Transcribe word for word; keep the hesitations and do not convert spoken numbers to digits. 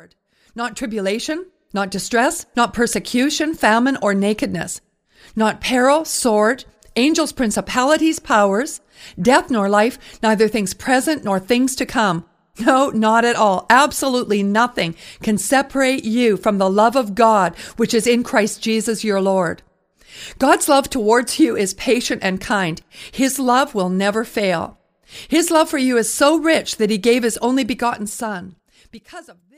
Lord. Not tribulation, not distress, not persecution, famine, or nakedness, not peril, sword, angels, principalities, powers, death nor life, neither things present nor things to come. No, not at all. Absolutely nothing can separate you from the love of God, which is in Christ Jesus your Lord. God's love towards you is patient and kind. His love will never fail. His love for you is so rich that he gave his only begotten Son. Because of